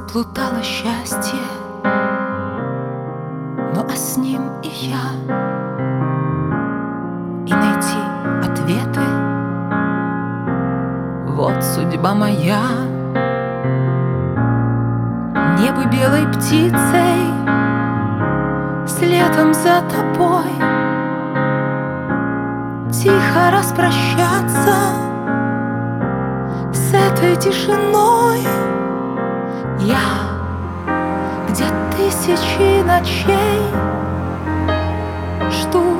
заплутало счастье, но а с ним и я. И найти ответы — вот судьба моя. Небо белой птицей следом за тобой, тихо распрощаться с этой тишиной. Я, где тысячи ночей ждут,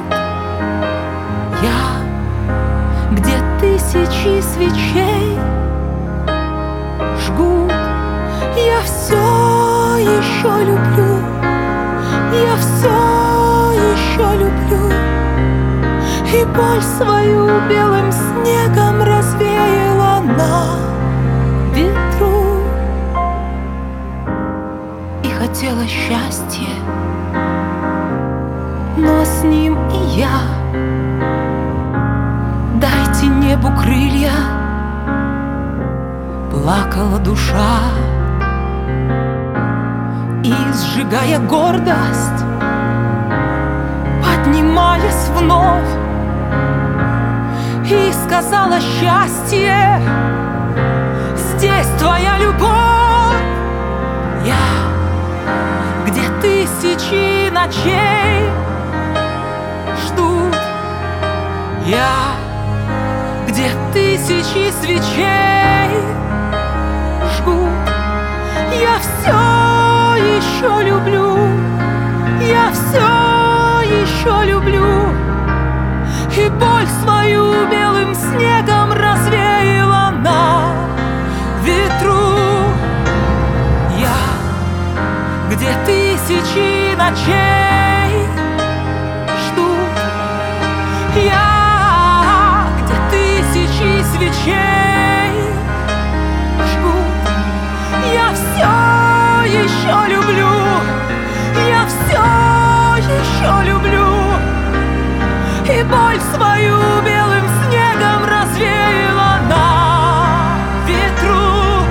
я, где тысячи свечей жгут. Я все еще люблю, я все еще люблю, и боль свою белым снегом развеяла на ветру. И хотела счастья, но с ним и я. Дайте небу крылья, плакала душа, и, сжигая гордость, поднимаясь вновь, и сказала: счастье, здесь твоя любовь. Я, где тысячи ночей ждут, я, где тысячи свечей жгут. Я все еще люблю, я все еще люблю, и боль свою белым снегом развеяла на ветру. Я, где тысячи ночей ждут, я, где тысячи свечей жгут. Я все еще люблю, я все еще люблю, и боль свою белым снегом развеяла на ветру.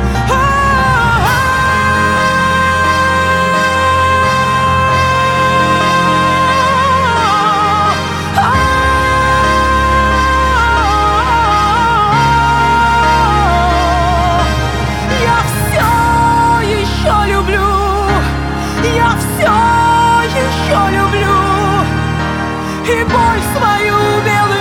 Я все еще люблю, я все еще люблю, и боль свою белую